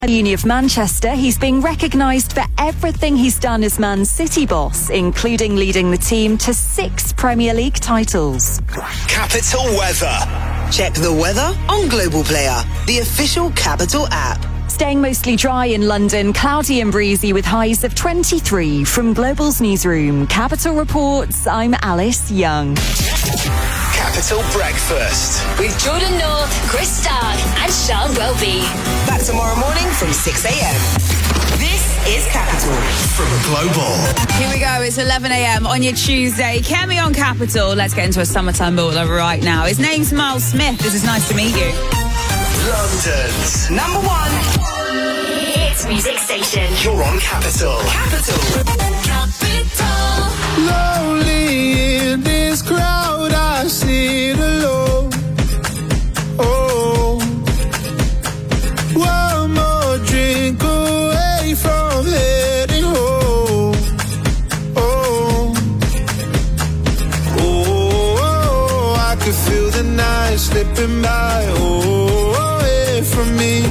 Uni of Manchester, he's being recognised for everything he's done as Man City boss, including leading the team to 6 Premier League titles. Capital weather. Check the weather on Global Player, the official Capital app. Staying mostly dry in London, cloudy and breezy with highs of 23. From Global's newsroom, Capital reports, I'm Alice Young. Capital Breakfast with Jordan North, Chris Stark and Sean Welby. Back tomorrow morning from 6 a.m. This is Capital from Global. Here we go. It's 11 a.m. on your Tuesday. Kemi on Capital. Let's get into a summertime baller right now. His name's Miles Smith. This is nice to meet you. London's number 1 hits music station. You're on Capital. Capital. Lonely in this crowd, I sit alone. Oh, one more drink away from heading home. Oh, I could feel the night slipping by. Away from me.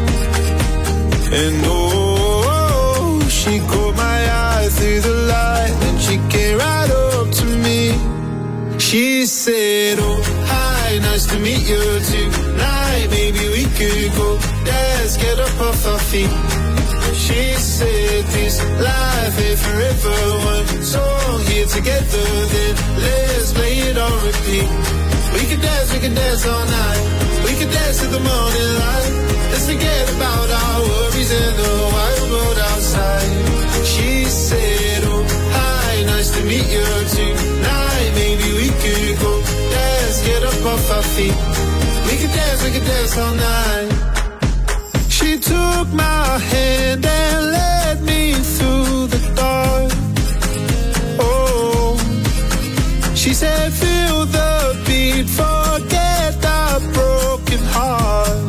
And she caught my eye through the light, and she came right up to me. She said, oh, hi, nice to meet you tonight. Maybe we could go dance, get up off our feet. She said, this life ain't forever. One song here together, then let's play it on repeat. We can dance all night. We can dance till the morning light. Let's forget about our worries and the wild world outside. She said, oh, hi, nice to meet you tonight. Maybe we could go dance, get up off our feet. We can dance all night. She took my hand and led me through the dark. Oh, she said, feel the beat, forget the broken heart.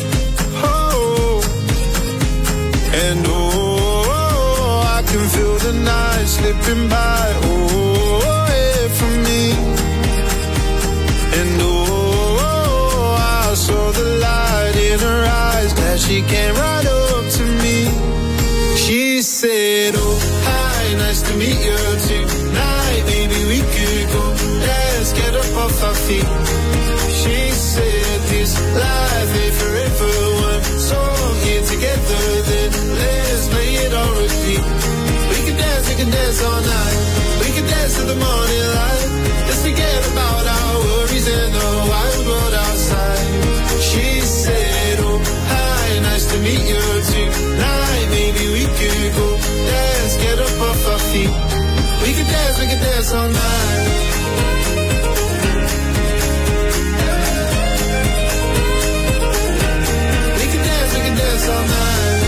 And I can feel the night slipping by, away from me. And I saw the light in her eyes, glad she came right up to me. She said, oh, hi, nice to meet you tonight. Maybe we could go dance, get up off our feet. She said, this life ain't forever. One song here together, then let's play it on repeat. We can dance all night. We can dance till the morning light. Let's forget about our worries and the wild world outside. She said, oh, hi, nice to meet you tonight. Maybe we could go dance, get up off our feet. We can dance all night. All night.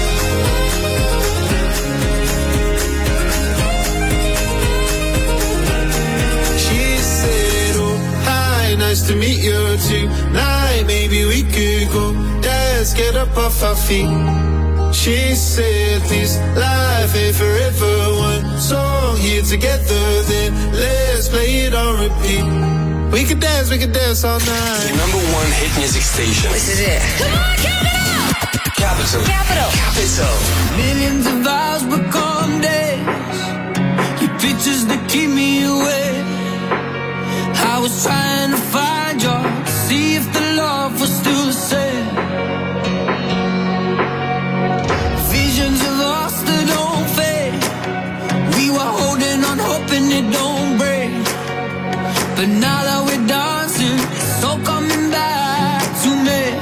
She said, oh, hi, nice to meet you tonight. Maybe we could go dance, get up off our feet. She said, this life ain't forever. One song here together, then let's play it on repeat. We could dance all night. The number 1 hit music station. This is it. Come on, Capital! Capital. Millions of hours become days. Your pictures that keep me awake. I was trying to find you, see if the love was still the same. Visions of us that don't fade. We were holding on, hoping it don't break. But now that we're dancing, it's all coming back to me.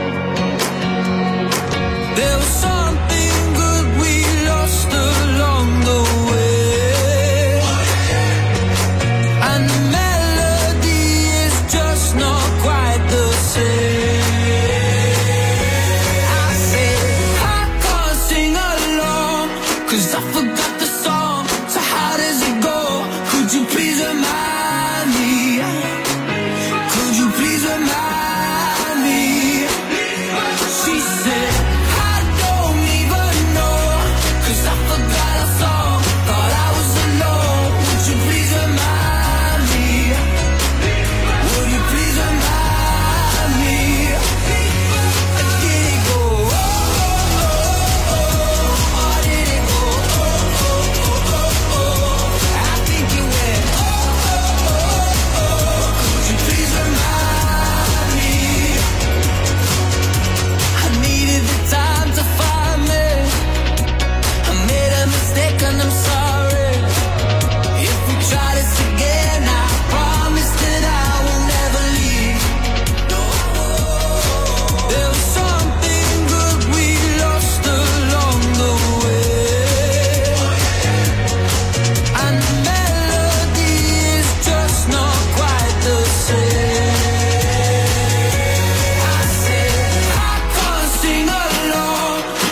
There was something good we lost along the way, and the melody is just not quite the same. I said I can't sing along, 'cause I forgot the song. So how does it go? Could you please remind me? Could you please remind me? She said,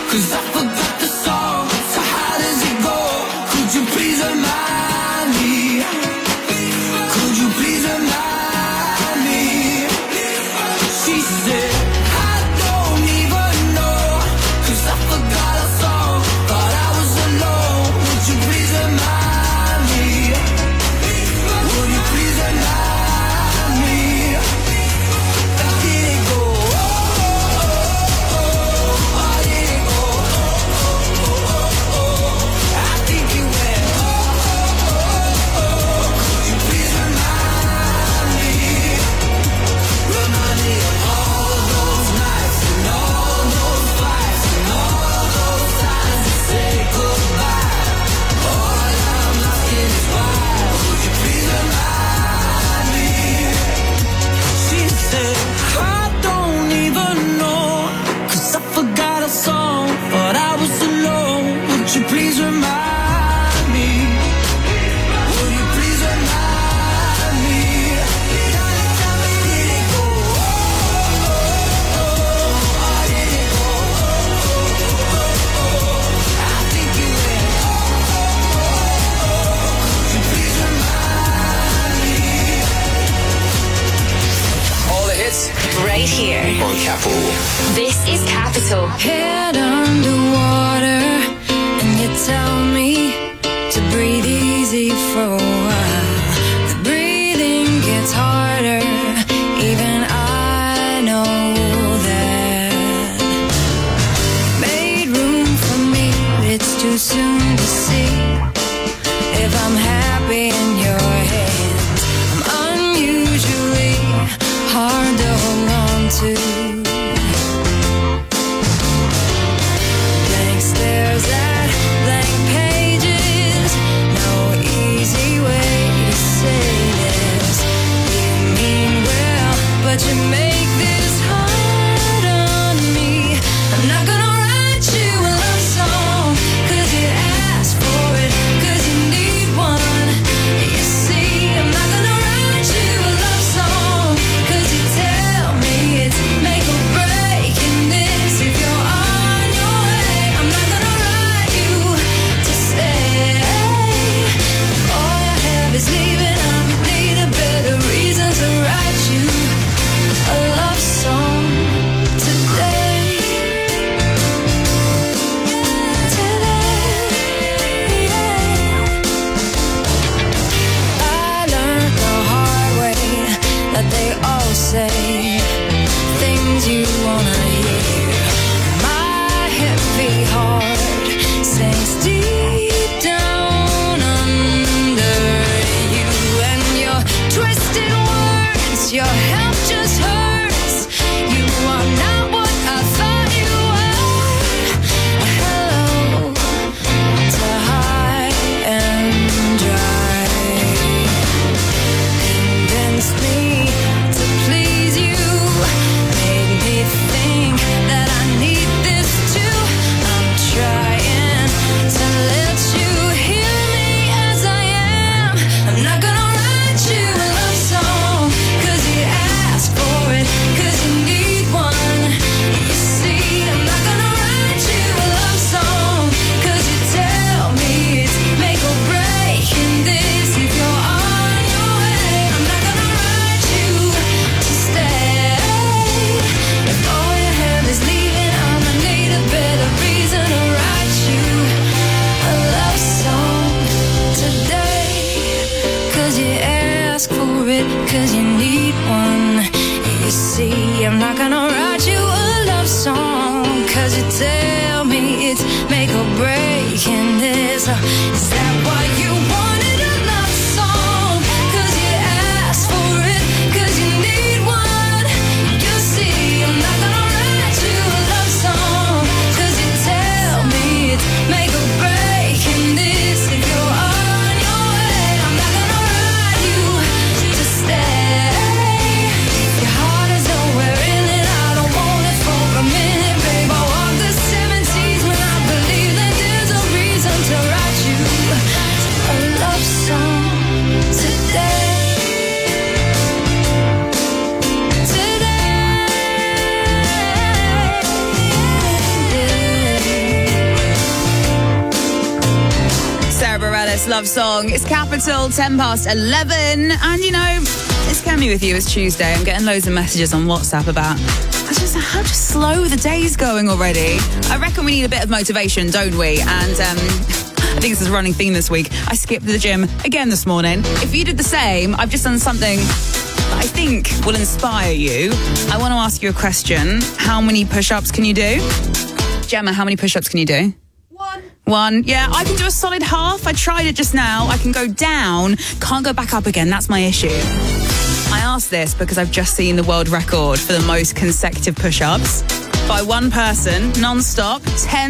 'cause I forgot the song. So how does it go? Could you please remind me? Could you please remind me? She said, I don't even know, 'cause I forgot a song. Thought I was alone. Would you please remind me? Would you please remind me? Did it go? Did it go? I think you went. Could you please remind me? Remind me of all those nights and all those fights and all those times to say goodbye. All I'm asking is why. Would you please remind me? She said, I don't even know, 'cause I forgot a song, but I was alone. Would you please remind me? Would you please remind me? Did it go? Did it go? I think you went. Could you please remind me? All the hits Right here. on Capital. This is Capital. Head underwater, and you tell me to breathe easy for a while. The breathing gets harder, even I know that. Made room for me, but it's too soon to see if I'm happy in your hands. I'm unusually hard to hold on to. Blank stares at blank pages. No easy way to say this. You mean well, but you make this hard on me. I'm not gonna write you a love song, 'cause you asked for it, 'cause you need one. You see, I'm not gonna write you a love song, 'cause you tell me it's make or break in this. If you're on your way, I'm not gonna write you to stay. All I have is leaving. I need a better reason to write you a love song today. I learned the hard way that they all say things you wanna hear. My heavy heart sinks deep down under you, and your twisted words, your help just hurts. You are not what I thought you were. Hello to high and dry. Convinced me to please you, made me think that I need this too. I'm trying. Paris love song. It's Capital, 10 past 11. And you know, it's Kemi with you. It's Tuesday. I'm getting loads of messages on WhatsApp about how just slow the day's going already. I reckon we need a bit of motivation, don't we? And I think this is a running theme this week. I skipped the gym again this morning. If you did the same, I've just done something that I think will inspire you. I want to ask you a question. How many push-ups can you do? Gemma, how many push-ups can you do? One. Yeah, I can do a solid half. I tried it just now. I can go down, can't go back up again. That's my issue. I asked this because I've just seen the world record for the most consecutive push-ups by one person, non-stop,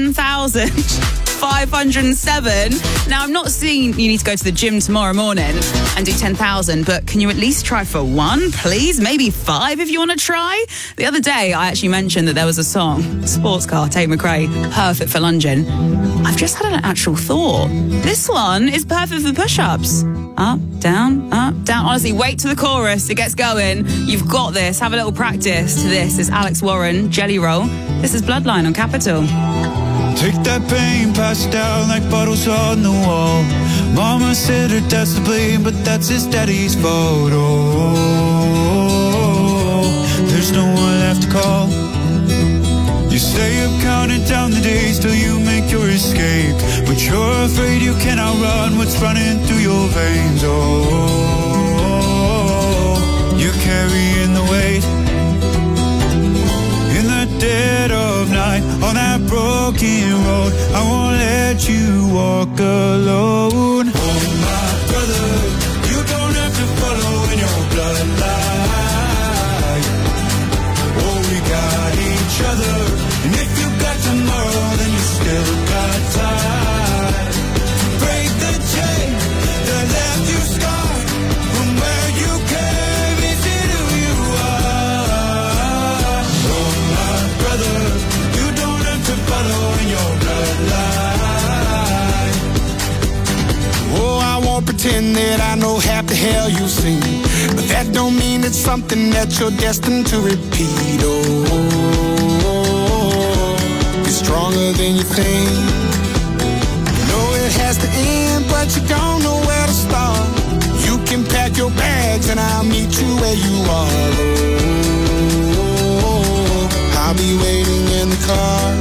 10,507. Now, I'm not saying you need to go to the gym tomorrow morning and do 10,000, but can you at least try for one, please? Maybe 5 if you want to try? The other day, I actually mentioned that there was a song, Sports Car, Tate McRae, perfect for lunging. I've just had an actual thought. This one is perfect for push-ups. Up, down, up, down. Honestly, wait till the chorus. It gets going. You've got this. Have a little practice to this. It's Alex Warren, Jelly Roll. This is Bloodline on Capital. Take that pain, pass it down like bottles on the wall. Mama said her dad's to blame, but that's his daddy's fault. Oh, there's no one left to call. You stay up counting down the days till you make your escape, but you're afraid you cannot run what's running through your veins. Oh, you're carrying the weight in the dead of night on that broken road. I won't let you walk alone. Oh my brother, you don't have to follow in your bloodline. Oh, we got each other, and if you got tomorrow, then you still got time. Break the chain that left you scarred from where you came into who you are. Oh my brother, you don't have to follow in your bloodline. Oh, I won't pretend that I know half the hell you've seen, but that don't mean it's something that you're destined to repeat. Oh, you're stronger than you think. You know it has to end, but you don't know where to start. You can pack your bags and I'll meet you where you are. Oh, I'll be waiting in the car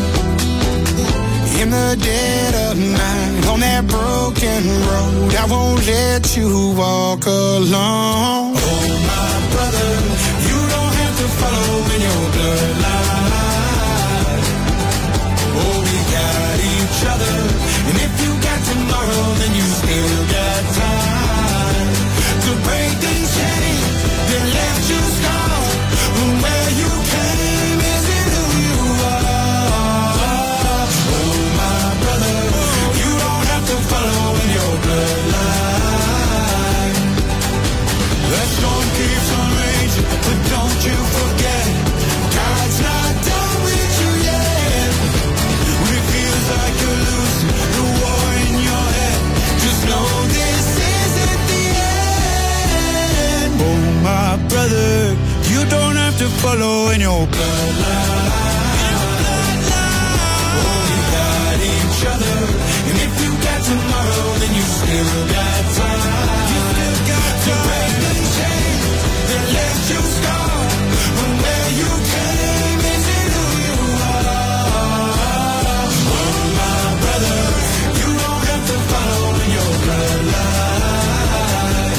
in the dead of night on that broken road. I won't let you walk alone. Oh my brother, you don't have to follow in your bloodline. Oh, we got each other, and if you got tomorrow, then you still got time to break these chains that left you scarred from where you came. Is it who you are? Oh my brother, you don't have to follow in your bloodline. That storm keeps on raging, but don't you forget, God's not done with you yet. When it feels like you're losing the war in your head, just know this isn't the end. Oh my brother, you don't have to follow in your bloodline. Oh, we got each other, and if you got tomorrow, then you still got time. You still got to break the chain that left you scarred from where you came. Is it who you are? Oh my brother, you don't have to follow in your bloodline.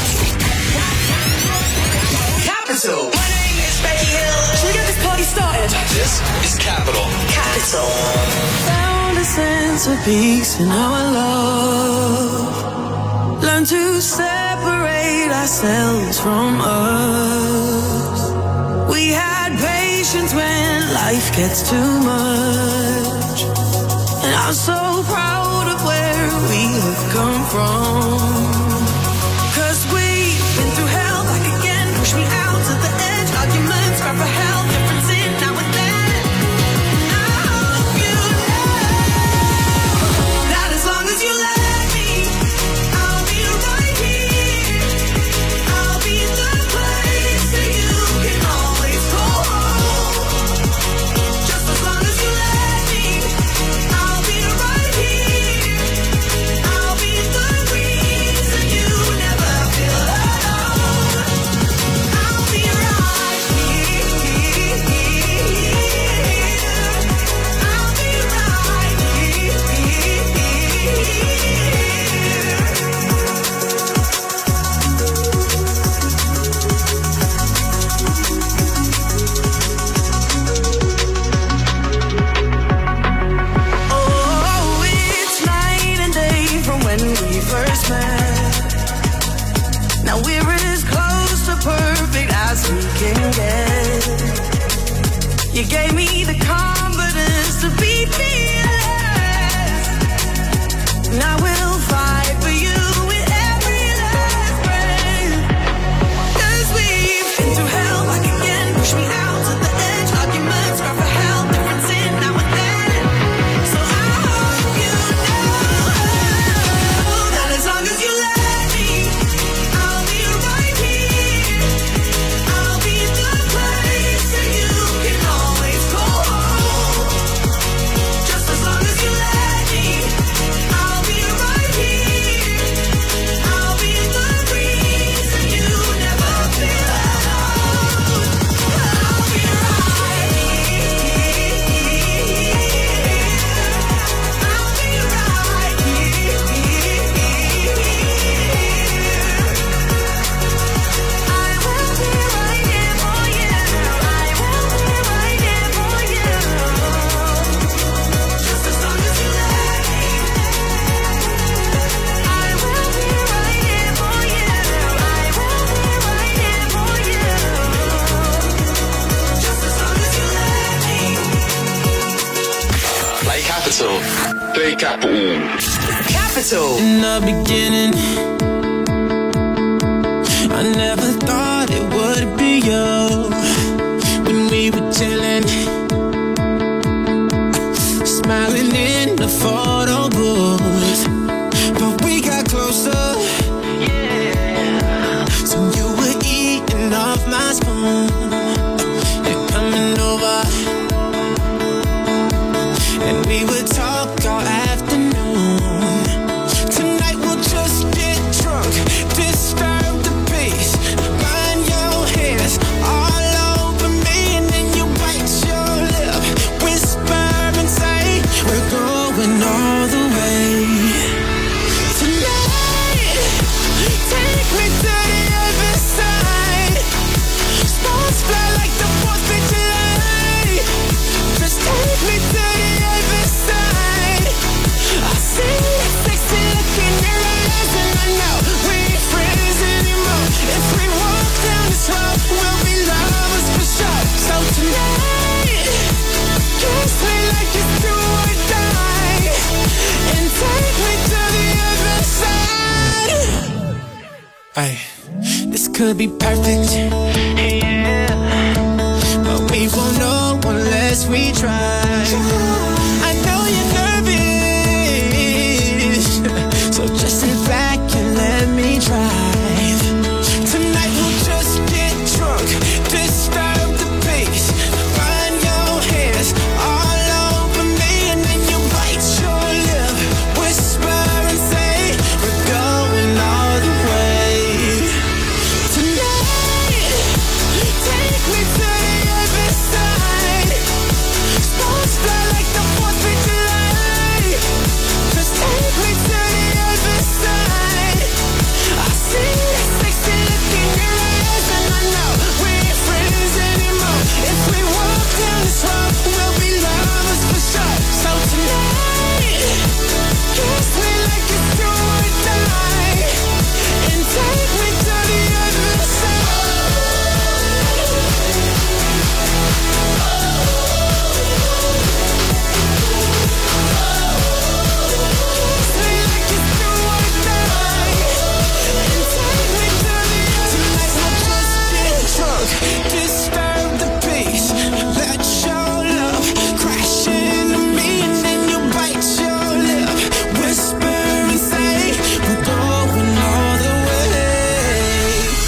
Capital. My name is Becky Hill. Should we get this party started? This is Capital. Capital. Found a sense of peace in our love. Learn to separate ourselves from us. We had patience when life gets too much. And I'm so proud of where we have come from. 'Cause we've been through hell back again. Push me out to the edge. Arguments, cry for help. Difference in now and then. And I hope you know that as long as you let me, I'll be right here. I'll be the place that you can always call home. Just as long as you let me, I'll be right here. I'll be Capital. Play Capital. Capital. In the beginning, I never thought it would be you. When we were chilling, smiling in the photo booth, but we got closer. So you were eating off my spoon and coming over, and we would talk all afternoon. Tonight we'll just get drunk, disturb the peace, burn your hands all over me, and then you bite your lip, whisper and say we're going all the way. Tonight, take me to the other side. Sparks fly like the 4th of July. Just take me to the other side. I see that sexy look in your eyes, and I know we ain't friends anymore. If we walk down this road, we'll be lovers for sure. So tonight, kiss me like it's do or die, and take me to the other side. Hey, this could be perfect, yeah, but we won't know unless we try. I know you're nervous, so just sit back and let me drive. Tonight we'll just get drunk, disturb the peace, burn your hands all over me, and then you bite your lip, whisper and say we're going all the way. Tonight, take me to the other side. Sparks fly like the 4th of July. Just take me to the other side. I see that sexy look in your eyes, and I know we ain't friends anymore. If we walk down this road, we'll be lovers for sure. So tonight, kiss me like it's do or die, and take me to the other side. Kiss me like it's do or die, and take me to the other side. Tonight we'll just get drunk, disturb the peace, let your love crash into me, and then you bite your lip, whisper and say we're going all the way.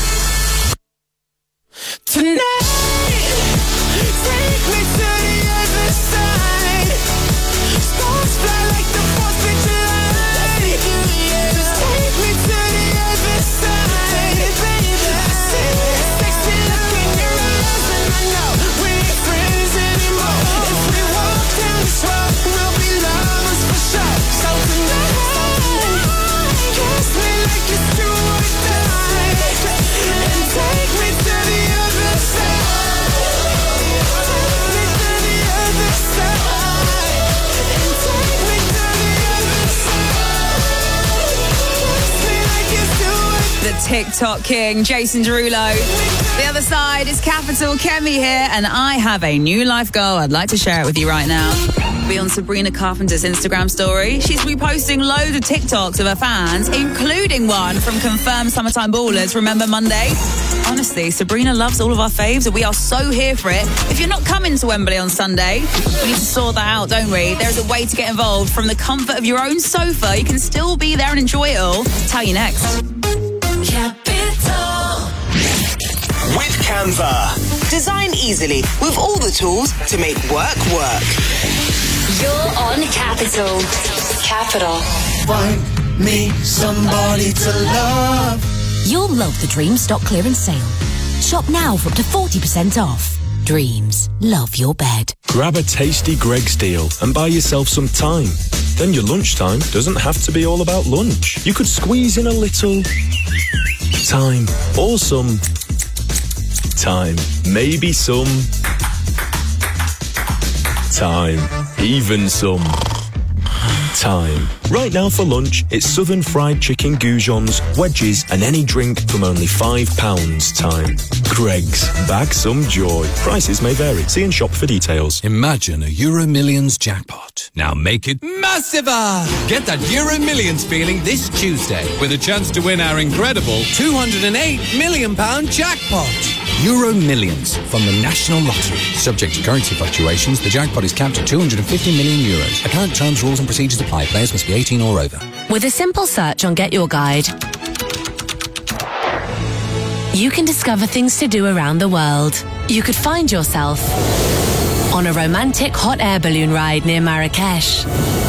Tonight, take me to the other side. Sparks fly like the 4th of July. Just take me to the other side, baby. I see that sexy look in your eyes, and I know we ain't friends anymore. If we walk down this road, we'll be lovers for sure. So tonight, kiss me like it's do or die, and take me to the other side. Take me to the other side, and take me to the other side. Kiss me like it's do or The TikTok king, Jason Derulo. The other side is Capital, Kemi here, and I have a new life goal. I'd like to share it with you right now. Be on Sabrina Carpenter's Instagram story. She's reposting loads of TikToks of her fans, including one from Confirmed Summertime Ballers, Remember Monday? Honestly, Sabrina loves all of our faves, and we are so here for it. If you're not coming to Wembley on Sunday, we need to sort that out, don't we? There's a way to get involved from the comfort of your own sofa. You can still be there and enjoy it all. Tell you next. Capital. With Canva. Design easily with all the tools to make work work. You're on Capital. Capital. Find me somebody to love. You'll love the Dreams stock clearance sale. Shop now for up to 40% off. Dreams, love your bed. Grab a tasty Greggs deal and buy yourself some time. Then your lunchtime doesn't have to be all about lunch. You could squeeze in a little time, or some time, maybe some time, even some time. Right now for lunch, it's Southern Fried Chicken goujons, wedges and any drink from only £5 time. Greggs. Bag some joy. Prices may vary. See in shop for details. Imagine a Euro Millions jackpot. Now make it massiver! Get that Euro Millions feeling this Tuesday with a chance to win our incredible £208 million jackpot. Euro Millions from the National Lottery. Subject to currency fluctuations, the jackpot is capped at €250 million. Account terms, rules and procedures apply. Players must be 18 or over. With a simple search on Get Your Guide, you can discover things to do around the world. You could find yourself on a romantic hot air balloon ride near Marrakesh,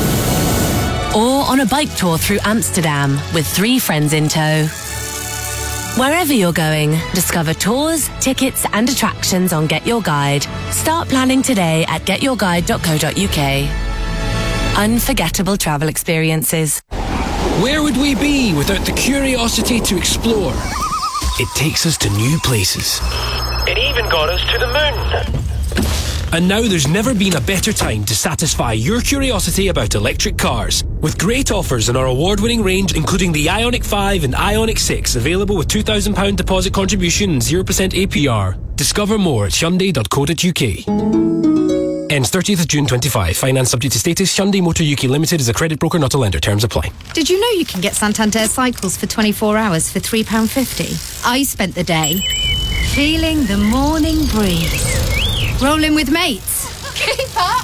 or on a bike tour through Amsterdam with 3 friends in tow. Wherever you're going, discover tours, tickets and attractions on Get Your Guide. Start planning today at getyourguide.co.uk. Unforgettable travel experiences. Where would we be without the curiosity to explore? It takes us to new places. It even got us to the moon. And now there's never been a better time to satisfy your curiosity about electric cars. With great offers on our award-winning range, including the Ioniq 5 and Ioniq 6, available with £2,000 deposit contribution and 0% APR. Discover more at Hyundai.co.uk. Ends 30th of June 25. Finance subject to status. Hyundai Motor UK Limited is a credit broker, not a lender. Terms apply. Did you know you can get Santander Cycles for 24 hours for £3.50? I spent the day feeling the morning breeze, rolling with mates. Keep up!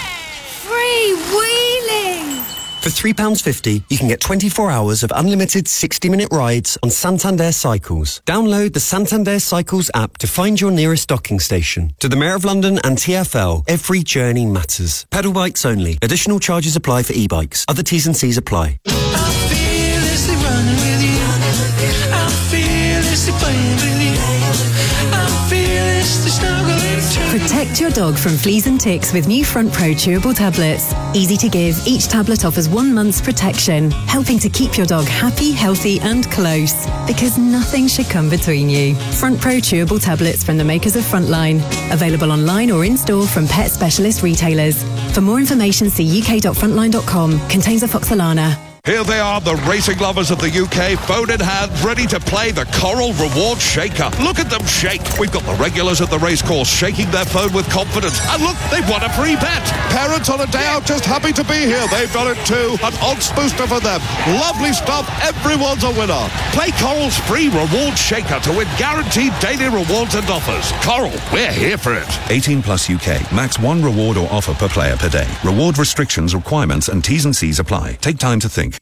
Free-wheeling! For £3.50, you can get 24 hours of unlimited 60-minute rides on Santander Cycles. Download the Santander Cycles app to find your nearest docking station. To the Mayor of London and TfL, every journey matters. Pedal bikes only. Additional charges apply for e-bikes. Other T's and C's apply. I'm fearlessly running with you. I'm fearlessly playing with you. I'm fearlessly snuggling to Protect your dog from fleas and ticks with new Front Pro chewable tablets. Easy to give, each tablet offers 1 month's protection, helping to keep your dog happy, healthy and close. Because nothing should come between you. Front Pro chewable tablets from the makers of Frontline. Available online or in-store from pet specialist retailers. For more information, see uk.frontline.com. Contains afoxolana. Here they are, the racing lovers of the UK, phone in hand, ready to play the Coral Reward Shaker. Look at them shake. We've got the regulars at the racecourse shaking their phone with confidence. And look, they've won a free bet. Parents on a day out just happy to be here. They've done it too. An odds booster for them. Lovely stuff. Everyone's a winner. Play Coral's free reward shaker to win guaranteed daily rewards and offers. Coral, we're here for it. 18 plus UK. Max 1 reward or offer per player per day. Reward restrictions, requirements and T's and C's apply. Take time to think.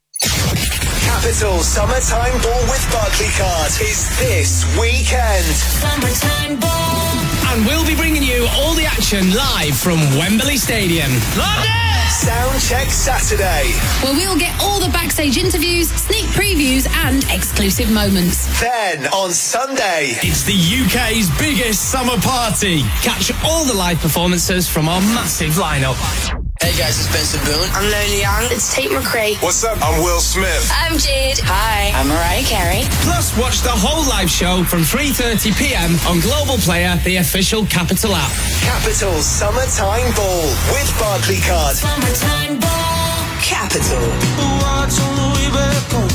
Capital Summertime Ball with Barclaycard is this weekend. Summertime Ball. And we'll be bringing you all the action live from Wembley Stadium. London! Soundcheck Saturday. Where we'll get all the backstage interviews, sneak previews and exclusive moments. Then on Sunday, it's the UK's biggest summer party. Catch all the live performances from our massive lineup. Hey guys, it's Benson Boone. I'm Lily Young. It's Tate McRae. What's up? I'm Will Smith. I'm Jade. Hi, I'm Mariah Carey. Plus, watch the whole live show from 3:30 p.m. on Global Player, the official Capital app. Capital Summertime Ball with Barclaycard. Summertime Ball. Capital. Watch on the way back home.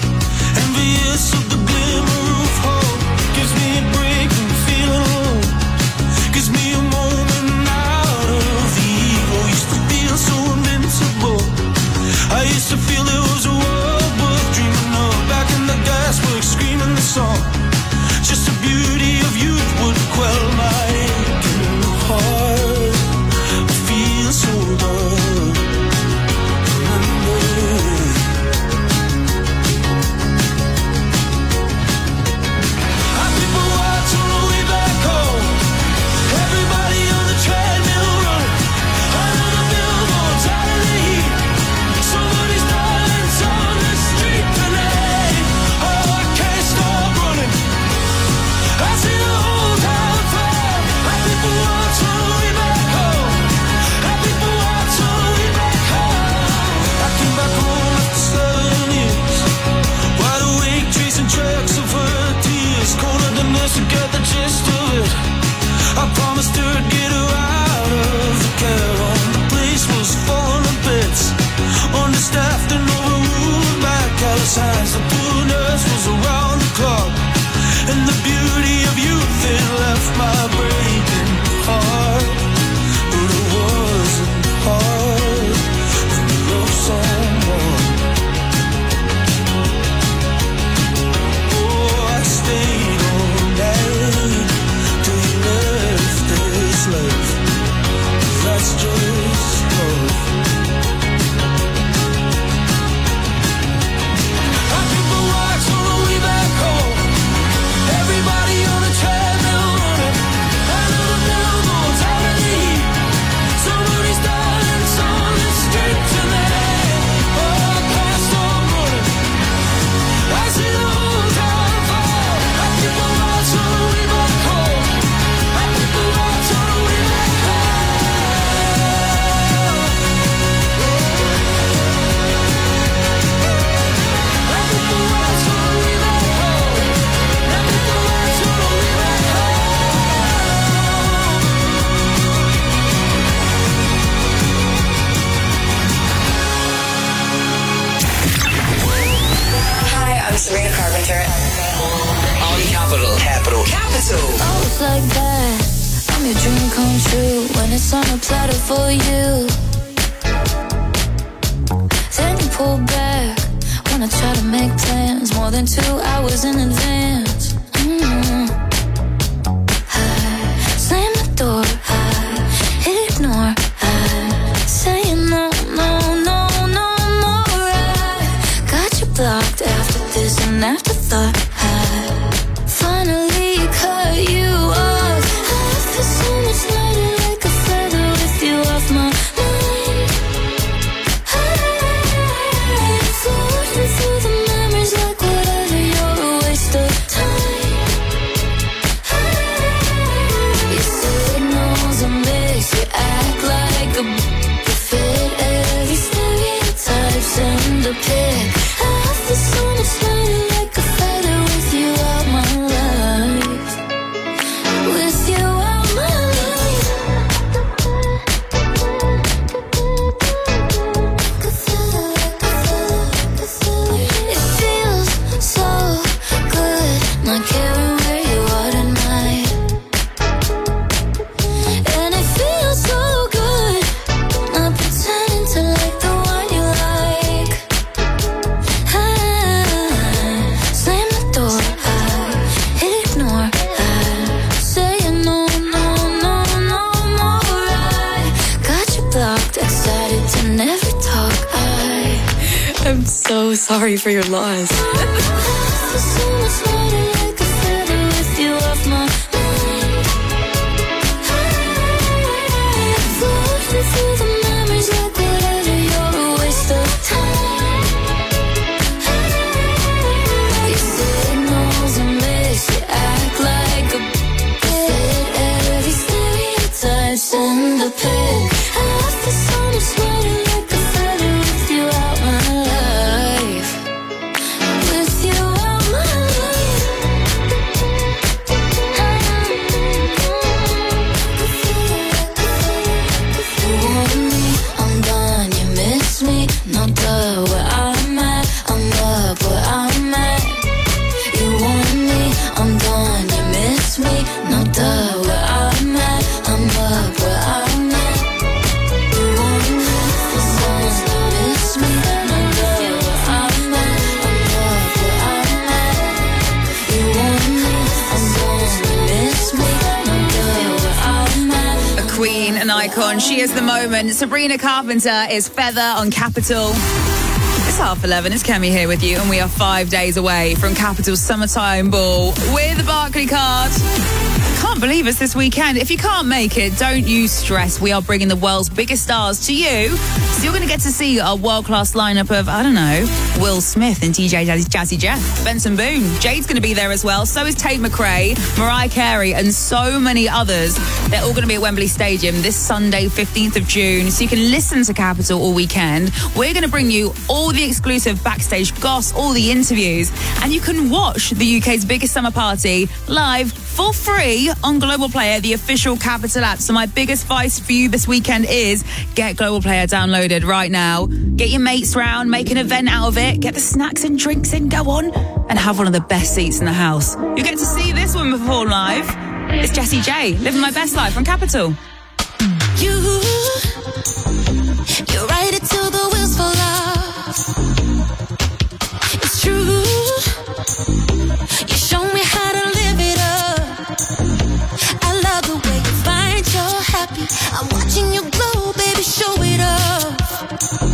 Envious of the glimmer of hope. Gives me a break and feeling alone. Gives me a moment out of the evil. Used to feel so invincible. I used to feel there was a world worth dreaming of. Back in the gasworks, screaming the song. Just the beauty of youth would quell my aching heart. I feel so done. To get the gist of it, I promised her I'd get her out of the caravan. The place was falling to bits, understaffed and overruled by callous hands. The poor nurse was around the clock, and the beauty of youth Sabrina Carpenter. On Capital. Oh, it's like that. I'm your dream come true when it's on a platter for you. Then you pull back when I try to make plans more than 2 hours in advance. I slam the door, I ignore, I say no, I got you blocked after this and afterthought. I finally cut you off. I feel so much lighter like a feather with you off my mind. I'm floating through the memories like whatever, you're a waste of time. Your signals a mix, you act like a fit every stereotype, send a pic. I feel so much lighter like a feather with you out my life. With you out my life. It feels so good not caring where you are tonight. And it feels so good not pretending to like the one you like. I slam the door, I ignore, I say no more. I got you blocked, excited to never talk. I'm so sorry for your loss. I feel so much lighter like a feather with you off my mind. I'm floating through the memories like whatever, you're a waste of time. Your signals a mix, you act like a fit every stereotype, send a pic. I feel so much lighter like a feather with you out my life. With you out my life. You want me, I'm done, you miss me, no duh, where I'm at, I'm up where I'm at. You want me, I'm done, you miss me, no duh, where I'm at, I'm up where I'm at. You want me, I'm done, you miss me, no duh, where I'm at, I'm up where I'm at. You want me, I'm done, you miss me, no duh, where I'm at. A queen, an icon. She is the moment. Sabrina Carpenter is Feather on Capital. It's 11:30. It's Kemi here with you, and we are 5 days away from Capital's Summertime Ball with the Barclaycard. Can't believe it's this weekend. If you can't make it, don't you stress. We are bringing the world's biggest stars to you. So you're going to get to see our world-class lineup of, I don't know, Will Smith and DJ Jazzy Jeff, Benson Boone. Jade's going to be there as well. So is Tate McRae, Mariah Carey, and so many others. They're all going to be at Wembley Stadium this Sunday, 15th of June. So you can listen to Capital all weekend. We're going to bring you all the exclusive backstage goss, all the interviews, and you can watch the UK's biggest summer party live for free on Global Player, the official Capital app. So my biggest advice for you this weekend is get Global Player downloaded right now. Get your mates round, make an event out of it, get the snacks and drinks in, go on, and have one of the best seats in the house. You get to see this one perform live. It's Jessie J, living my best life on Capital. You ride it till the wheels fall off. It's true. You show me how to live it up. I love the way you find you're happy. I'm watching you glow, baby, show it off.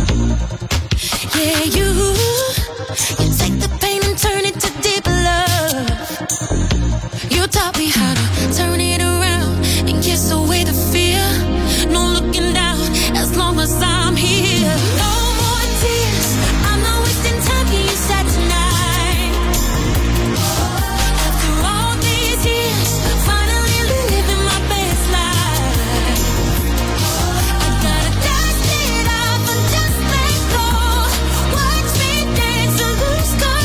Yeah, you take the pain and turn it to deep love. You taught me how to turn it around and kiss away the fear. No looking down as long as I'm here. No more tears, I'm not wasting time, can you sad tonight? After all these years, finally living my best life. I gotta dust it off and just let go. Watch me dance and lose control.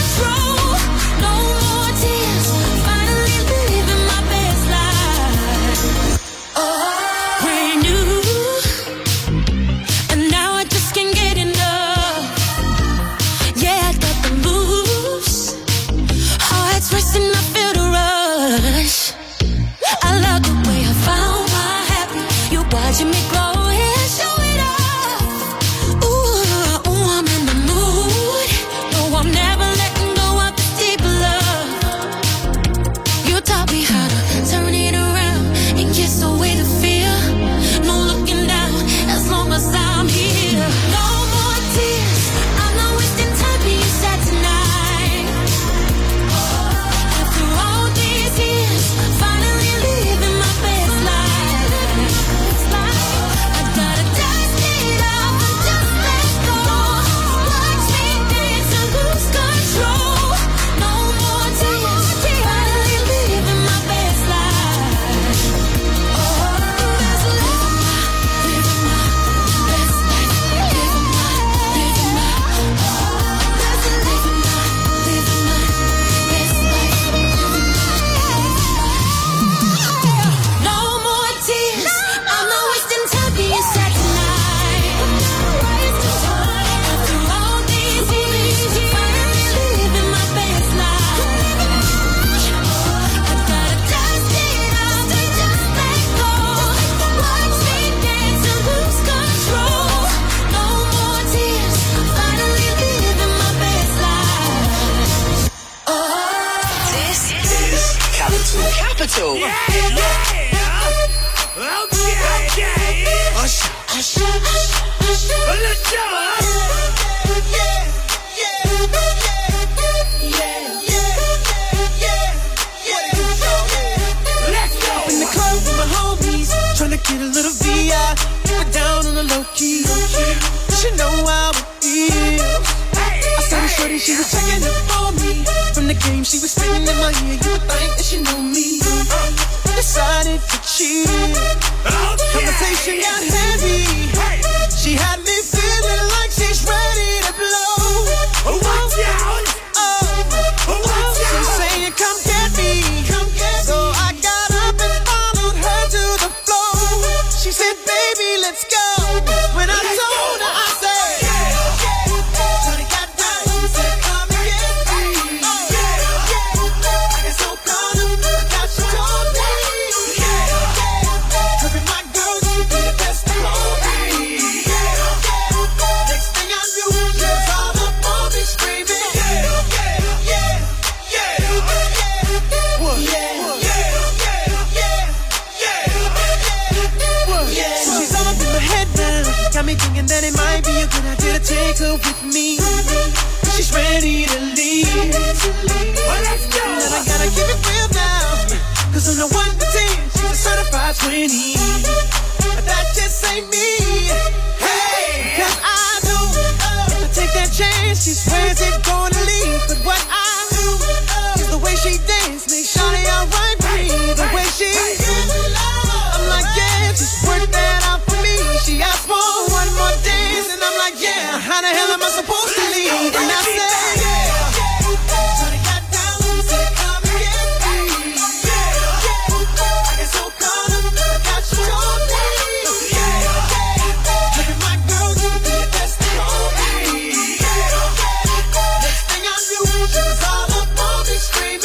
Capital. In the club with my homies, trying to get a little VI, but down on the low key. She know how it feels. I saw the shorty, she was checking up on me. From the game she was spinning in my ear, you would think that she knew me. Decided to cheat. Conversation got heavy. She had me feeling like she's ready to blow. Watch out! She's saying, come get me. So I got up and followed her to the floor. She said, baby, let's go. When I told her, I said, Shorty got down, said, come and get me. I got so caught up, I got you told me. Her and my girls, you be the best of all me. Next thing I knew, she was all up on me screaming. She's all up in my head now. Got me thinking that it might be a good idea to take her with me. She's ready to leave. Well, let's go. And I gotta keep it real now. Cause I'm the 1 to 10, she's a certified 20. But that just ain't me. Hey, cause I know if I take that chance, she swears it's gonna leave. But what I do is the way she dance makes Shawty alright with me. The way she I'm like, yeah, just work that out for me. She asked for one more dance, and I'm like, yeah, how the hell am I supposed to leave? And I said, Shawty got down, said, come and get me. I get so caught up, I got you told me. Look at my girl, you be the best of all me. Next thing I knew, she was all up on me screaming.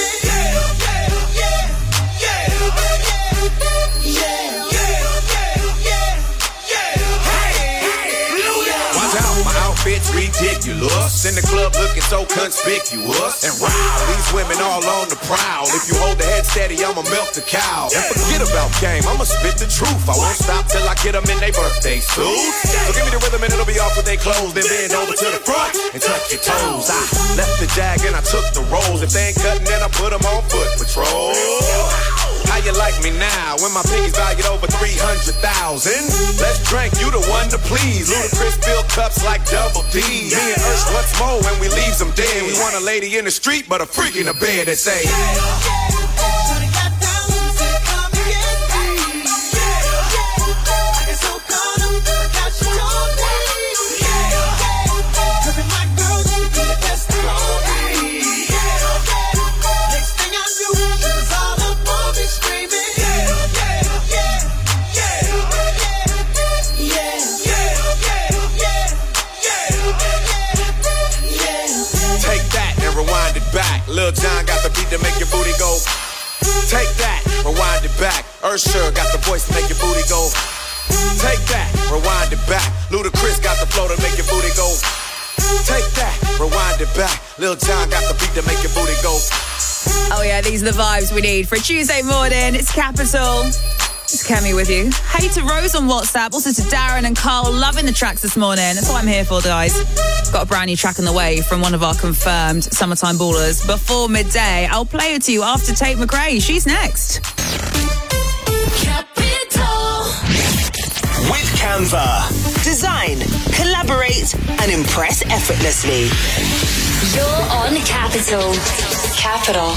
Bitch ridiculous. In the club looking so conspicuous. And wow, these women all on the prowl. If you hold the head steady, I'ma milk the cow. And forget about game, I'ma spit the truth. I won't stop till I get them in their birthday suits. So give me the rhythm and it'll be off with their clothes. Then bend over to the front and touch your toes. I left the jag and I took the rolls. If they ain't cutting, then I put them on foot patrol. How you like me now when my piggy's valued over 300,000? Let's drink, you the one to please. Ludacris fill cups like Double D. Me and Ursh, what's more when we leaves them dead? We want a lady in the street, but a freak in the bed that say, Shawty got down, said, come and get me. I get so caught up, I got you told me. Her and my girls, you be the best of all me. Next thing I knew, she was all up on me screaming. take that and rewind it back. Lil Jon got the beat to make your booty go. Take that, rewind it back. Usher got the voice to make your booty go. Take that, rewind it back. Ludacris got the flow to make your booty go. Take that, rewind it back. Lil Jon got the beat to make your booty go. Oh yeah, these are the vibes we need for a Tuesday morning. It's Capital. It's Kemi with you. Hey to Rose on WhatsApp, also to Darren and Carl, loving the tracks this morning. That's what I'm here for, guys. Got a brand new track on the way from one of our confirmed Summertime Ballers. Before midday, I'll play it to you after Tate McRae. She's next. Capital. With Canva. Design, collaborate, and impress effortlessly. You're on Capital. Capital.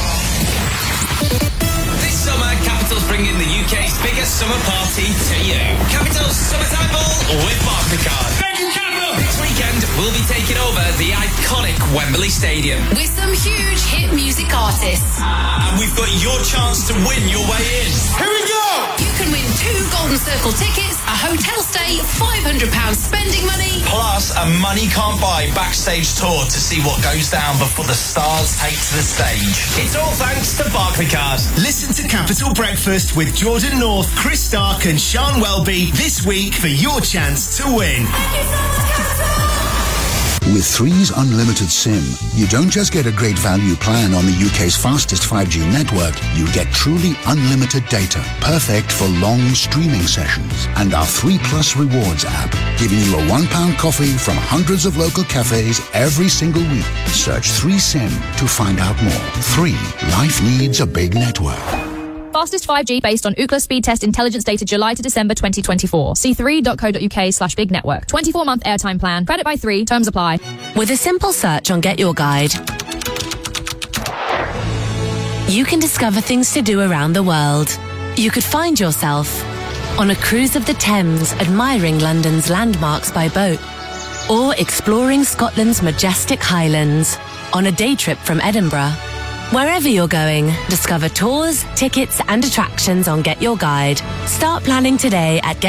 This summer, Capital's bringing the UK's biggest summer party to you. Capital's Summertime Ball with Barclaycard. Thank you, Capital! This weekend, we'll be taking over the iconic Wembley Stadium. With some huge hit music artists. And we've got your chance to win your way in. Here we go! You can win 2 Golden Circle tickets, a hotel stay, £500 spending money. Plus, a money can't buy backstage tour to see what goes down before the stars take to the stage. It's all thanks to Barclaycard. Listen to Capital Breakfast with Jordan North, Chris Stark and Sean Welby this week for your chance to win. With Three's Unlimited SIM, you don't just get a great value plan on the UK's fastest 5G network, you get truly unlimited data, perfect for long streaming sessions. And our 3 Plus Rewards app, giving you a £1 coffee from hundreds of local cafes every single week. Search 3SIM to find out more. 3. Life needs a big network. Fastest 5G based on Ookla speed test intelligence data July to December 2024. See 3.co.uk/big network. 24-month airtime plan. Credit by 3. Terms apply. With a simple search on Get Your Guide, you can discover things to do around the world. You could find yourself on a cruise of the Thames, admiring London's landmarks by boat, or exploring Scotland's majestic Highlands on a day trip from Edinburgh. Wherever you're going, discover tours, tickets and attractions on Get Your Guide. Start planning today at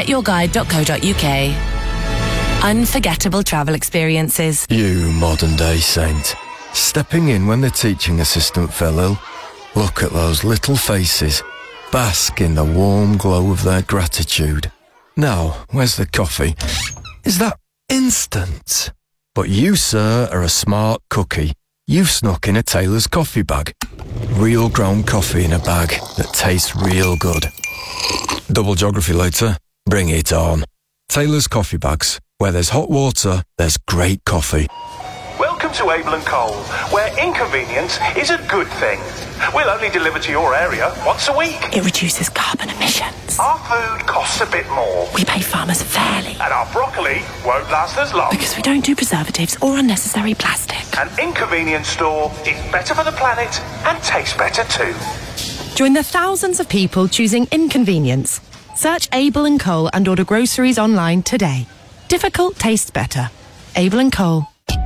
getyourguide.co.uk. Unforgettable travel experiences. You modern-day saint. Stepping in when the teaching assistant fell ill. Look at those little faces. Bask in the warm glow of their gratitude. Now, where's the coffee? Is that instant? But you, sir, are a smart cookie. You've snuck in a Taylor's coffee bag. Real ground coffee in a bag that tastes real good. Double geography later? Bring it on. Taylor's coffee bags. Where there's hot water, there's great coffee. Welcome to Abel & Cole, where inconvenience is a good thing. We'll only deliver to your area once a week. It reduces carbon emissions. Our food costs a bit more. We pay farmers fairly. And our broccoli won't last as long. Because we don't do preservatives or unnecessary plastic. An inconvenience store is better for the planet and tastes better too. Join the thousands of people choosing inconvenience. Search Abel & Cole and order groceries online today. Difficult tastes better. Abel & Cole.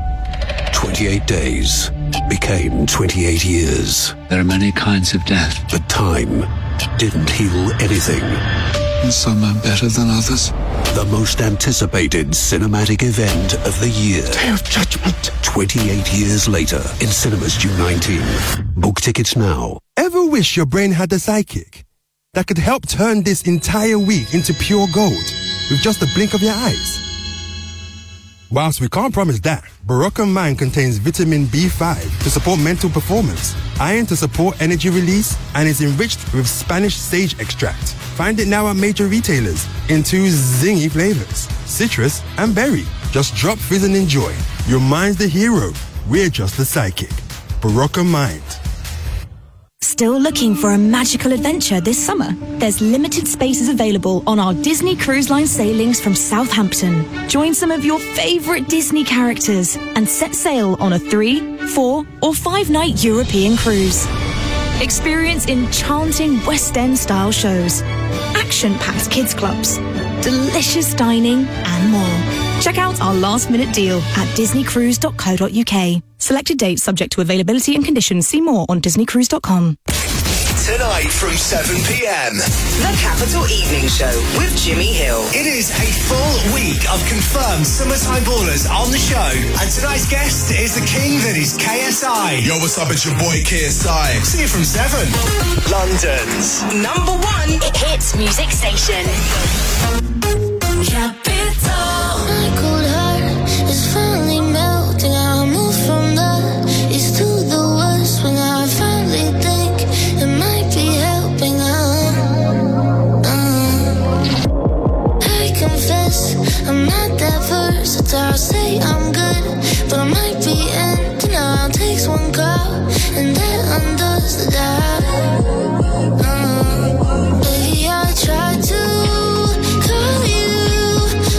28 days became 28 years. There are many kinds of death. But time didn't heal anything. Some are better than others. The most anticipated cinematic event of the year. Day of Judgment. 28 years later in cinemas June 19. Book tickets now. Ever wish your brain had a sidekick that could help turn this entire week into pure gold with just a blink of your eyes? Whilst we can't promise that, Barocca Mind contains vitamin B5 to support mental performance, iron to support energy release, and is enriched with Spanish sage extract. Find it now at major retailers in 2 zingy flavors, citrus and berry. Just drop fizz and enjoy. Your mind's the hero. We're just the sidekick. Barocca Mind. Still looking for a magical adventure this summer? There's limited spaces available on our Disney Cruise Line sailings from Southampton. Join some of your favourite Disney characters and set sail on a 3, 4 or 5-night European cruise. Experience enchanting West End style shows, action-packed kids clubs, delicious dining and more. Check out our last minute deal at disneycruise.co.uk. Selected dates subject to availability and conditions. See more on disneycruise.com. Tonight from 7 p.m. The Capital Evening Show with Jimmy Hill. It is a full week of confirmed Summertime Ballers on the show. And tonight's guest is the king that is KSI. Yo, what's up? It's your boy KSI. See you from 7. London's #1 hit music station. Capital. My cold heart is finally melting. I move from the east to the west when I finally think it might be helping. I confess I'm not that versatile. Say I'm good, but I might be in denial. Takes one call and that undoes the doubt. Baby, I tried to call you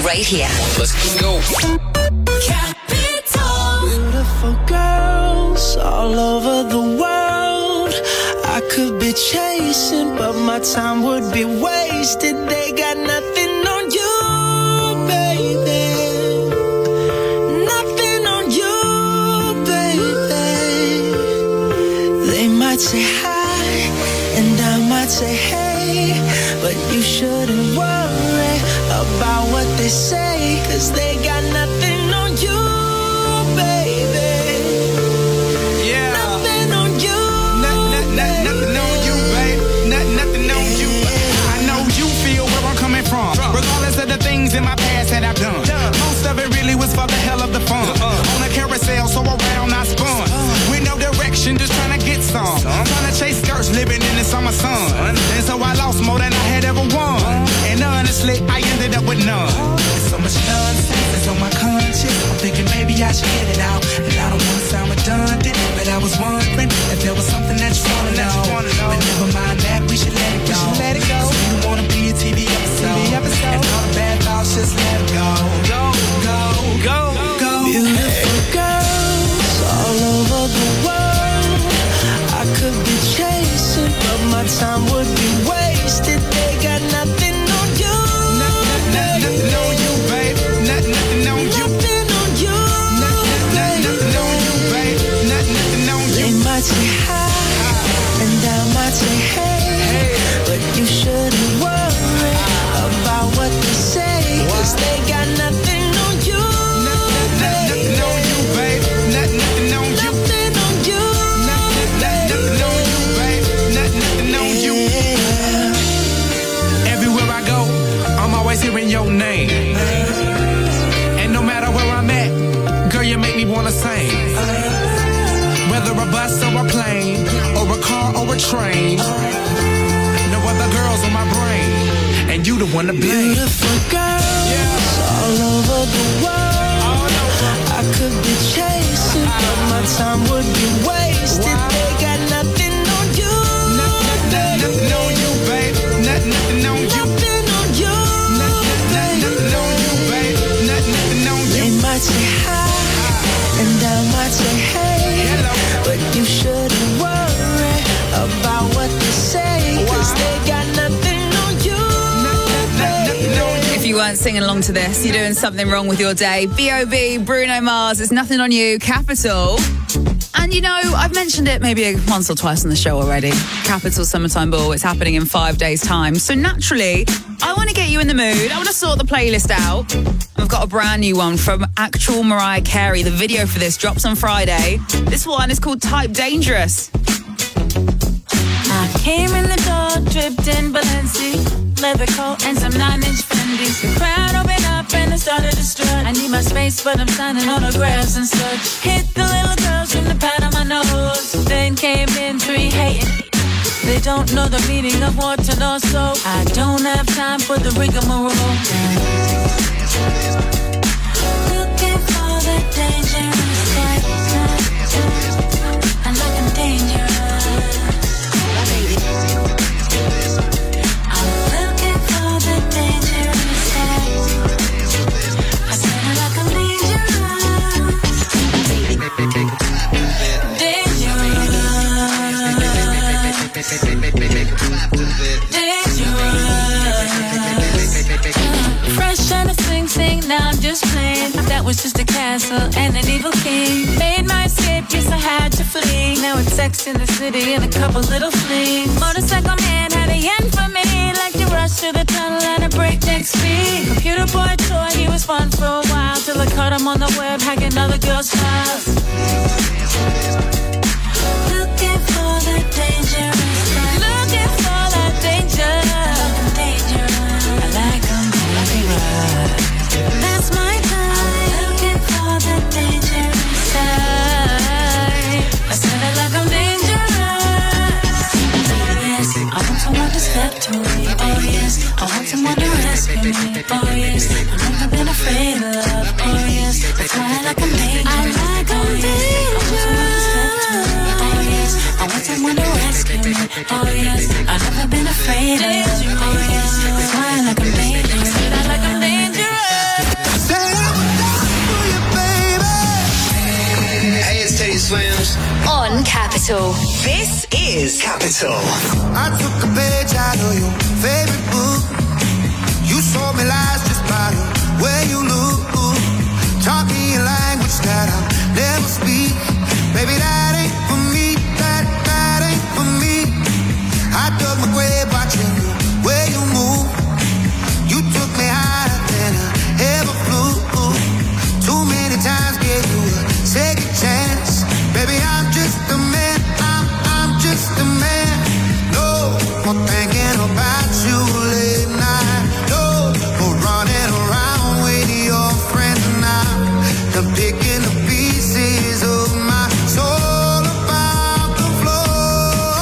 right here. Let's go. Beautiful girls all over the world. I could be chasing, but my time would be wasted. They got nothing on you, baby. Nothing on you, baby. They might say hi, and I might say hey, but you shouldn't worry about what they say, 'cause they got nothing on you. Regardless of the things in my past that I've done, most of it really was for the hell of the fun. On a carousel, so around I spun. With no direction, just trying to get some. Trying to chase skirts, living in the summer sun. And so I lost more than I had ever won. And honestly, I ended up with none. There's so much nonsense that's on my conscience. I'm thinking maybe I should get it out. And I don't want to sound redundant, but I was wondering if there was something that you want to know. But never mind that, we should let it go. Cause we don't want to be a TV episode. And all the bad thoughts, just let it go. Go, go, go, go. Beautiful girls all over the world. I could be chasing, but my time would be wasted. They got nothing on you. Nothing on you, babe. Nothing on you. Nothing on you. Nothing on you, babe. Nothing on you. They might say hi, and I might say hey, but you shouldn't worry about what they say, 'cause they got nothing on you. Nothing on you, babe. Nothing on you. Nothing on you. Nothing on you, babe. Nothing on you. Everywhere I go, I'm always hearing your name. And no matter where I'm at, girl, you make me wanna sing. Whether a bus or a plane, or a car or a train, no other girls on my brain, and you the one to blame. Beautiful girls all over the world. I could be chasing, but my time would be wasted. They got nothing on you. Nothing on you, babe. Nothing on you. Nothing on you. Nothing on you, babe. Nothing on you. They might say hi, and I might say hey, but you shouldn't worry about what they say, 'cause they got nothing on you. If you weren't singing along to this, you're doing something wrong with your day. B.O.B., Bruno Mars, It's Nothing on You, Capital. And you know, I've mentioned it maybe once or twice on the show already. Capital Summertime Ball, it's happening in 5 days' time. So naturally, I want to get you in the mood. I want to sort the playlist out. I've got a brand new one from actual Mariah Carey. The video for this drops on Friday. This one is called Type Dangerous. I came in the door, dripped in Balenci, leather coat and some 9-inch Fendi's. The crowd opened up and it started to strut. I need my space, but I'm signing autographs and such. Hit the little girls from the pad on my nose. Then came in 3 hating. They don't know the meaning of water nor soap. I don't have time for the rigmarole. Looking for the dangerous type. I like I'm dangerous. Fresh and a sing, now I'm just playing. That was just a castle and an evil king. Made my escape, yes I had to flee. Now it's Sex in the City and a couple little flings. Motorcycle man had a yen for me, like to rush through the tunnel at a breakneck speed. Computer boy toy, he was fun for a while, till I caught him on the web hacking other girls' files. Looking for the dangerous type. Looking for the danger. I like them dangerous. That's my type. Looking for the dangerous type. I said I like them dangerous. Yes, I want someone to step to me. Oh yes, I want someone to rescue me. Oh yes, I've never been afraid of love. Oh yes, that's why I like them dangerous. I like them dangerous. I want someone to rescue me. Oh yes, I've never been afraid of. Oh yes, that's why I like them dangerous. I like them dangerous. Capital. This is Capital. I took a page out of your favorite book. You sold me lies just by the way you look. Taught me a language that I'll never speak. Baby, that ain't for me. That ain't for me. I dug my grave watching the way you move. You took me higher than I ever flew. Too many times gave you a second chance. Baby, I'm just a man. I'm just a man. No more thinking about you late night. No more running around with your friends now. I'm picking the pieces of my soul about the floor.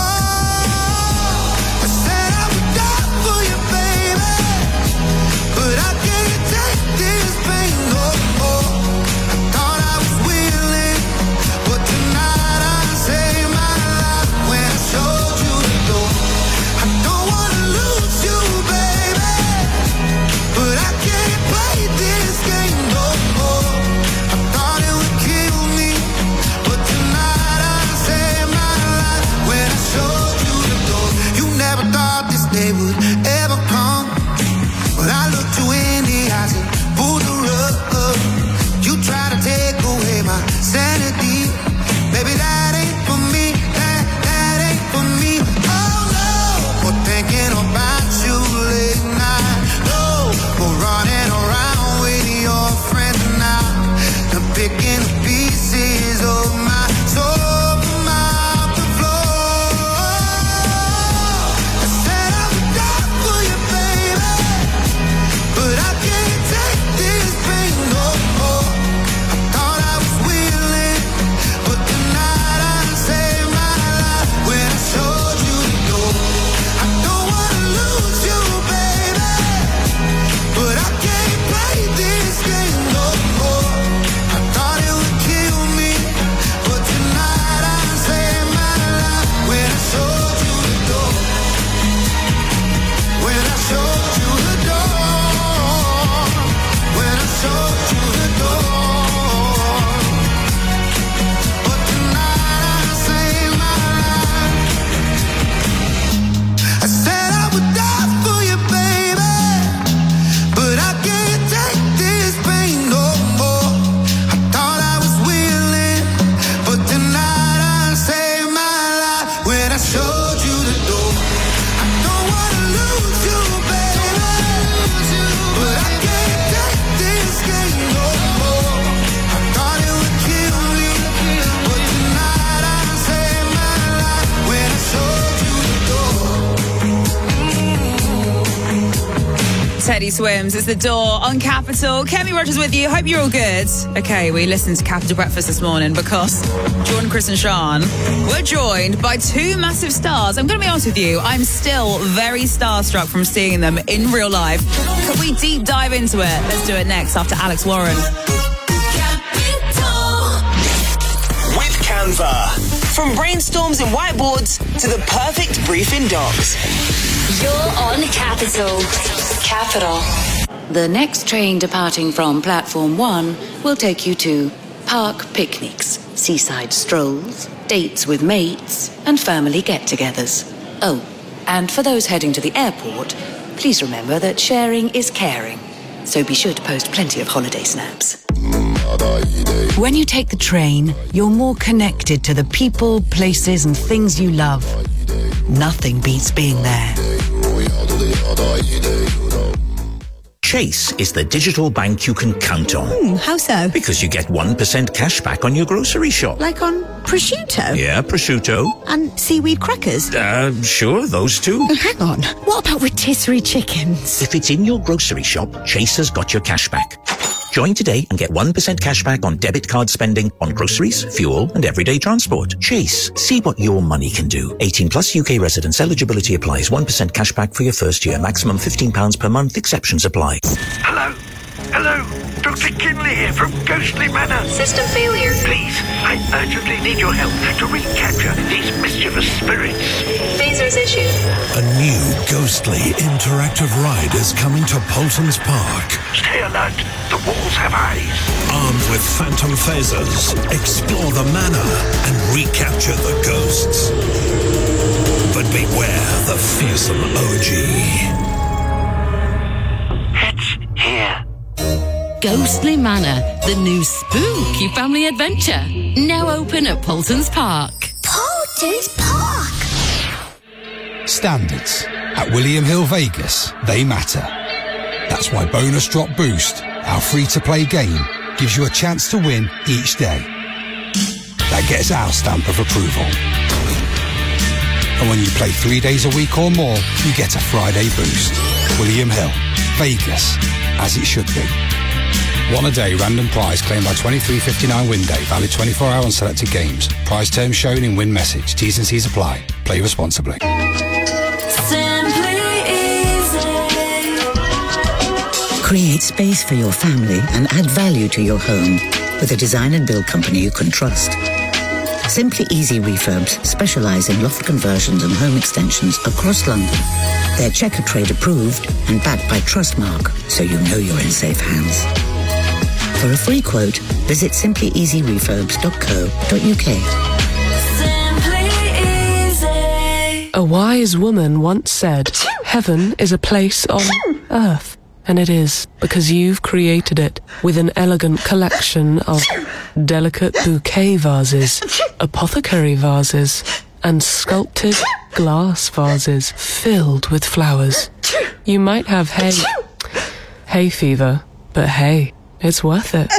I said I would die for you, baby, but I can't take this pain no more. I thought I was willing, but tonight I saved my life when I showed you the door. I don't wanna lose you, baby, but I can't play this game no more. I thought it would kill me, but tonight I saved my life when I showed you the door. You never thought this day would ever come, but I looked you in the eyes and pulled the rug up. You try to take away my sanity. Baby, that ain't for me. That ain't for me. Oh no, more thinking about you late night. No, more running around with your friends now. I'm picking the pieces of my soul from out the floor. I said I would die for you, baby, but I can't take this pain no more. I thought I was willing, but tonight I saved my life when I showed you the door. I don't wanna lose you, baby, but I can't play this game no more. I thought it would kill me, but tonight I saved my life when I showed you the door. When I showed you the door. When I showed you the door. But tonight I saved my life. I said I would die for you, baby, but I can't take this pain no more. I thought I was willing, but tonight I saved my life when I showed you the door. I don't wanna lose you, baby, but I can't take this game no more. I thought it would kill me, but tonight I saved my life when I showed you the door. Teddy Swims is The Door on Capital. Kemi Rogers with you. Hope you're all good. Okay, we listened to Capital Breakfast this morning because Jordan, Chris and Sean were joined by two massive stars. I'm going to be honest with you, I'm still very starstruck from seeing them in real life. Can we deep dive into it? Let's do it next after Alex Warren. With Canva. From brainstorms and whiteboards to the perfect briefing docs. You're on Capital. Capital. The next train departing from Platform 1 will take you to park picnics, seaside strolls, dates with mates, and family get-togethers. Oh, and for those heading to the airport, please remember that sharing is caring. So be sure to post plenty of holiday snaps. When you take the train, you're more connected to the people, places, and things you love. Nothing beats being there. Chase is the digital bank you can count on. How so? Because you get 1% cash back on your grocery shop. Like on prosciutto? Yeah, prosciutto. And seaweed crackers? Sure, those two. Oh, hang on. What about rotisserie chickens? If it's in your grocery shop, Chase has got your cash back. Join today and get 1% cash back on debit card spending on groceries, fuel, and everyday transport. Chase. See what your money can do. 18 plus UK residents. Eligibility applies. 1% cash back for your first year. Maximum £15 per month. Exceptions apply. Hello? Hello? Dr. Kinley here from Ghostly Manor. System failure. Please, I urgently need your help to recapture these mischievous spirits. Phasers issued. A new ghostly interactive ride is coming to Polton's Park. Stay alert. The walls have eyes. Armed with phantom phasers, explore the manor and recapture the ghosts. But beware the fearsome OG. It's here. Ghostly Manor, the new spooky family adventure. Now open at Polton's Park. Polton's Park. Standards. At William Hill Vegas, they matter. That's why Bonus Drop Boost, our free-to-play game, gives you a chance to win each day. That gets our stamp of approval. And when you play 3 days a week or more, you get a Friday boost. William Hill, Vegas, as it should be. One a day random prize claimed by 23.59 win day, valid 24 hour on selected games. Prize terms shown in win message. T's and C's apply. Play responsibly. Simply easy. Create space for your family and add value to your home with a design and build company you can trust. Simply Easy Refurbs specialise in loft conversions and home extensions across London. They're Checker Trade approved and backed by Trustmark, so you know you're in safe hands. For a free quote, visit simplyeasyrefurbs.co.uk. Simply easy. A wise woman once said, heaven is a place on earth. And it is, because you've created it with an elegant collection of delicate bouquet vases, apothecary vases, and sculpted glass vases filled with flowers. You might have hay fever, but hey, it's worth it.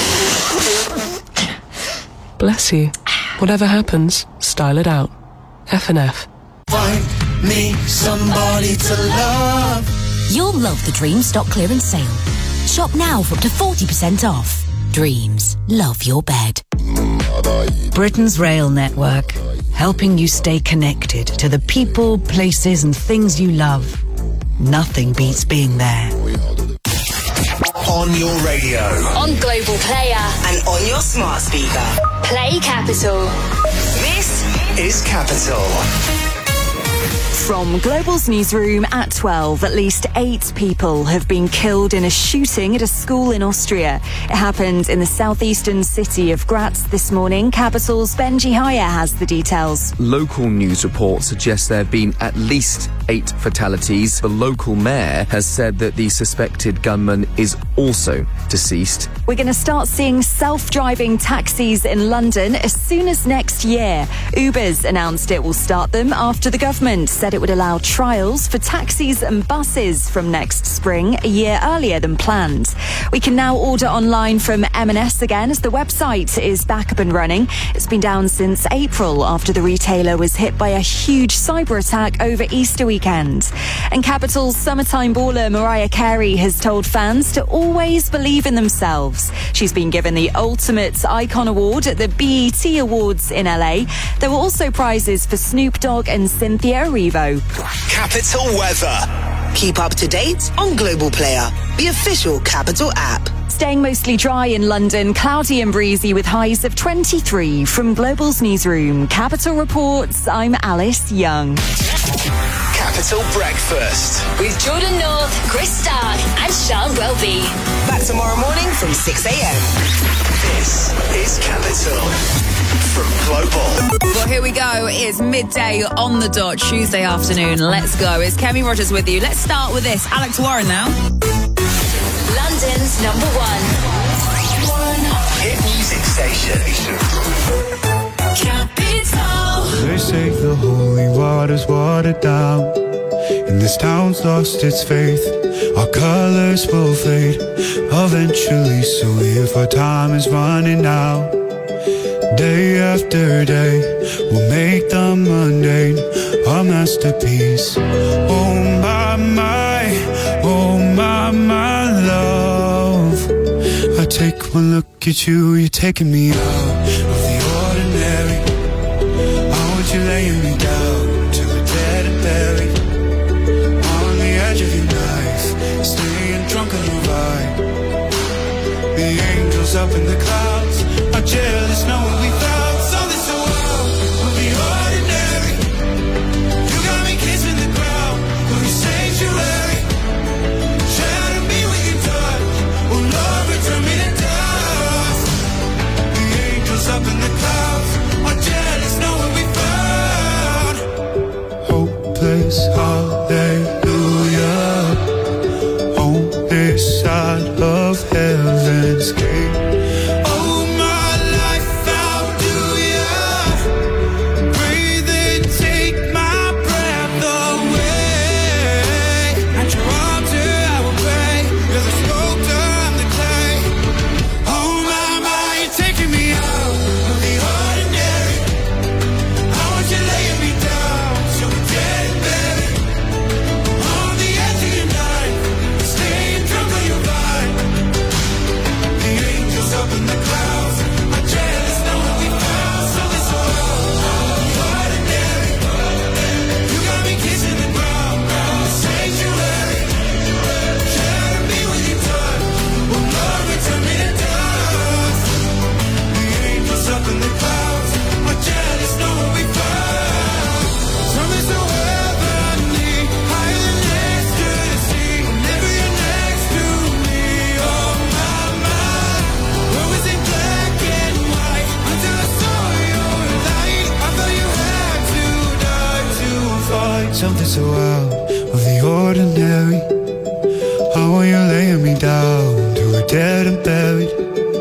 Bless you. Whatever happens, style it out. F&F. Find me somebody to love. You'll love the Dreams stock clearance sale. Shop now for up to 40% off. Dreams, love your bed. Britain's rail network, helping you stay connected to the people, places and things you love. Nothing beats being there. On your radio. On Global Player. And on your smart speaker. Play Capital. This is Capital. From Global's newsroom at 12, at least 8 people have been killed in a shooting at a school in Austria. It happened in the southeastern city of Graz this morning. Capital's Benji Haya has the details. Local news reports suggest there have been at least 8 fatalities. The local mayor has said that the suspected gunman is also deceased. We're going to start seeing self-driving taxis in London as soon as next year. Uber's announced it will start them after the government said it would allow trials for taxis and buses from next spring, a year earlier than planned. We can now order online from M&S again as the website is back up and running. It's been down since April after the retailer was hit by a huge cyber attack over Easter weekend. And Capital's summertime baller Mariah Carey has told fans to always believe in themselves. She's been given the Ultimate Icon Award at the BET Awards in LA. There were also prizes for Snoop Dogg and Cynthia Erivo. Capital weather. Keep up to date on Global Player, the official Capital app. Staying mostly dry in London, cloudy and breezy with highs of 23. From Global's newsroom, Capital reports, I'm Alice Young. Capital Breakfast. With Jordan North, Chris Stark, and Sean Welby. Back tomorrow morning from 6 a.m. This is Capital. From Global. Well, here we go. It's midday on the dot, Tuesday afternoon. Let's go. It's Kemi Rogers with you. Let's start with this. Alex Warren now. London's number one. Hit music station. Capital. They say the holy water's watered down, and this town's lost its faith. Our colors will fade eventually, so if our time is running out, day after day, we'll make the mundane our masterpiece. Oh my, love. I take one look at you, you're taking me out of the ordinary. I want you laying me down to a dead and buried. On the edge of your knife, staying drunk on your vibe. in the clouds are jealous knowing we found something so wild of the ordinary. You got me kissing the ground of your sanctuary. Shatter me with your touch, oh Lord, return me to dust. The angels up in the clouds are jealous knowing we found hopeless hallelujah on this side of heaven's gate. Oh, my life, how do ya breathe and take my breath away? At your altar I will pray, you're the sculptor, I'm the clay. Oh my, you're taking me out of the ordinary. I want you laying me down so we're dead and buried. On the edge of your knife, staying drunk on your vine. The angels up in the clouds are jealous knowing we found something so ordinary. You got me kissing the ground, the sanctuary. Shatter me with your touch, oh Lord, return me to dust. The angels up in the clouds are jealous knowing we found something so heavenly, higher than ecstasy. Whenever you're next to me, oh my, what was in black and white until I saw your light. I thought you had to die to find something so out of the ordinary. How are you laying me down to a dead and buried?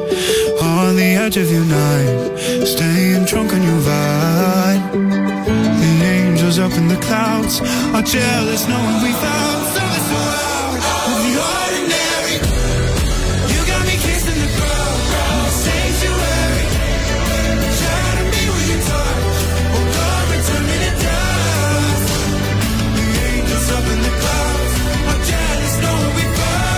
On the edge of your night, staying drunk on your vine. The angels up in the clouds are jealous knowing we found something so out of the ordinary. You got me kissing the ground, the sanctuary. Shatter me with your touch, oh Lord, return me to dust. The angels up in the clouds are jealous knowing we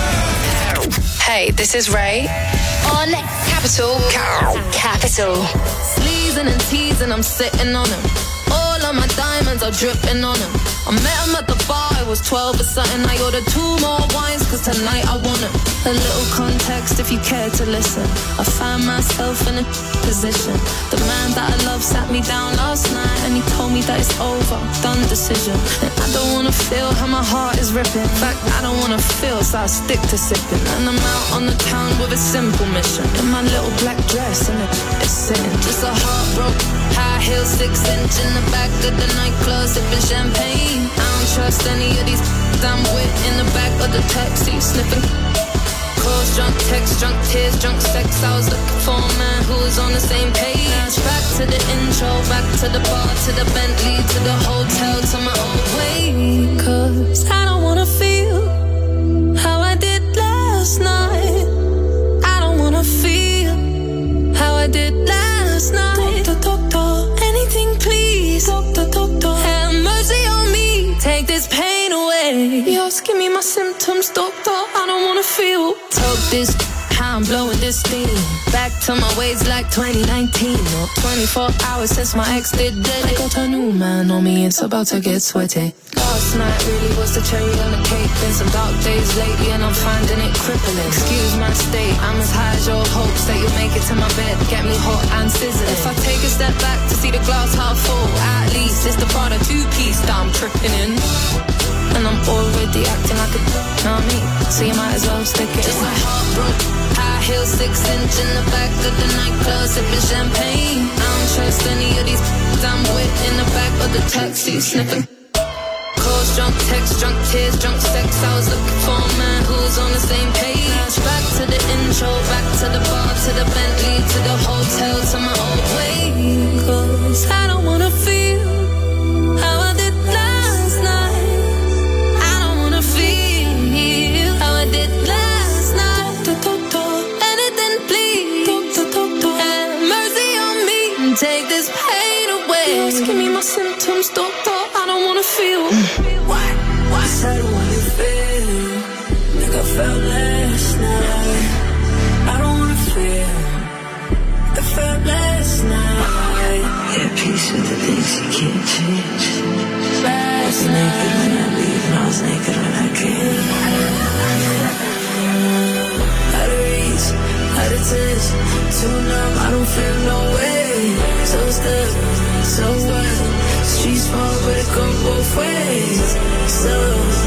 found. Hey, this is Ray on Capital. Capital. Sleazing and teasing, I'm sitting on him. All of my diamonds are dripping on him. I met him at the bar, I was 12 or something. I ordered 2 more wines, cause tonight I want him. A little context if you care to listen. I found myself in a position. The man that I love sat me down last night and he told me that it's over, done decision. And I don't wanna feel how my heart is ripping. In fact, I don't wanna feel, so I stick to sipping. And I'm out on the town with a simple mission. In my little black dress and it's sitting. Just a heartbroken high heel 6-inch in the back of the nightclub sipping champagne. I don't trust any of these I'm with in the back of the taxi sniffing. Calls, drunk texts, drunk tears, drunk sex. I was looking for a man who was on the same page. Back to the intro, back to the bar, to the Bentley, to the hotel, to my old way. Cause I don't wanna feel how I did last night. I don't wanna feel how I did last night. Doctor, anything please. Doctor, have mercy on me. Take this pain away. You're asking me my symptoms, doctor. I don't wanna feel. Talk this, how I'm blowing this steam. Back to my ways like 2019. Or 24 hours since my ex did dead. I got a new man on me, it's about to get sweaty. Last night really was the cherry on the cake. Been some dark days lately and I'm finding it crippling. Excuse my state, I'm as high as your hopes that you'll make it to my bed. Get me hot and sizzling. If I take a step back to see the glass half full, at least it's the Prada 2-piece that I'm tripping in. And I'm already acting like a know what I mean? So you might as well stick it. Just a heartbroken high heel 6-inch in the back of the nightclub sipping champagne. I don't trust any of these I'm with in the back of the taxi sniffing. Calls, drunk texts, drunk tears, drunk sex. I was looking for a man who was on the same page. Back to the intro, back to the bar, to the Bentley, to the hotel, to my old way. Cause I don't wanna feel how I did last night. I don't wanna feel how I did last night. Anything please. Have mercy on me and take this pain away. You're asking me my symptoms, doctor. I don't wanna feel. Why? I don't wanna feel like I felt last night. I don't wanna feel like I felt last night. At peace with the things you can't change. I was naked when I leave and I was naked when I came. Out of reach, out of touch. too numb, I don't feel no way. So stuck, so what? Streets fall, but it go both ways. So